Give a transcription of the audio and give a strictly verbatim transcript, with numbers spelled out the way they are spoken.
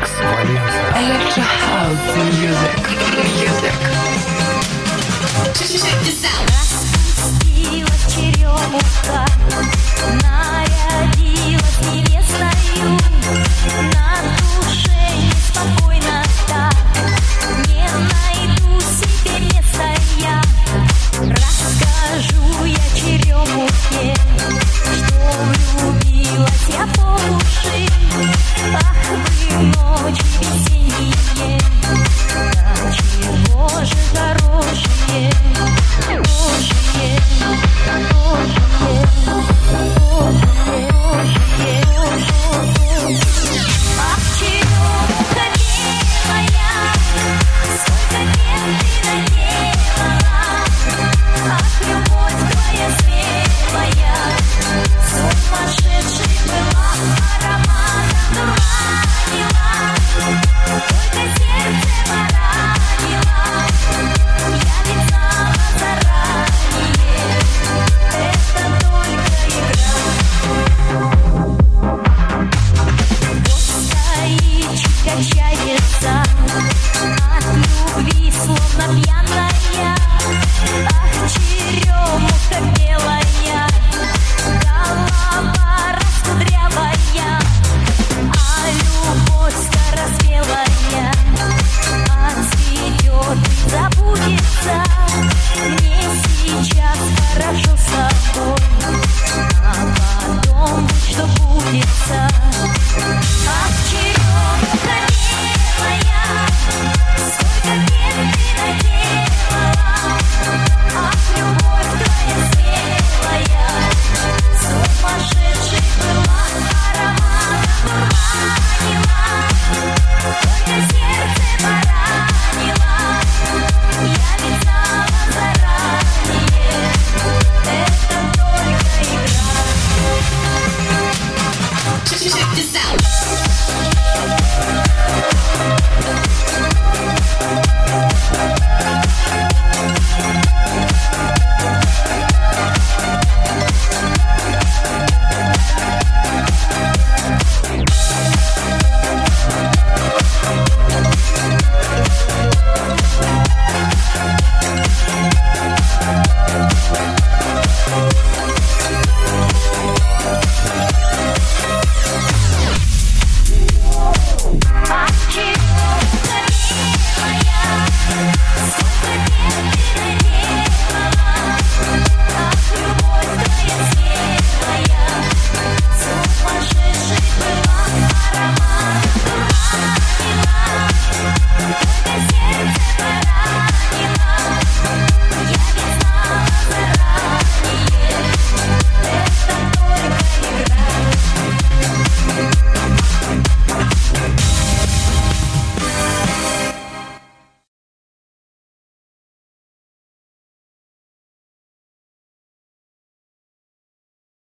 Макс Валенса. Electro House Music. Music. Распустилась черемуха, нарядилась невестою, на душе неспокойно так, не найду себе места я. Расскажу я черемухе, что влюбилась я по уши. Ах вы ночи весенние, да чего же хорошие, хорошие, хорошие, хорошие, хорошие. Ах, черемуха белая, сколько лет ты наделала. Ах, любовь твоя смелая, сумасшедшей была, ароматом дурманила, только сердце поранила. Я ведь знала заранее, это только игра. Вот стоит, чуть качается, от любви словно пьяная. Ах, черемуха белая, голова раскудрявая, а любовь скороспелая, отцветет и забудется.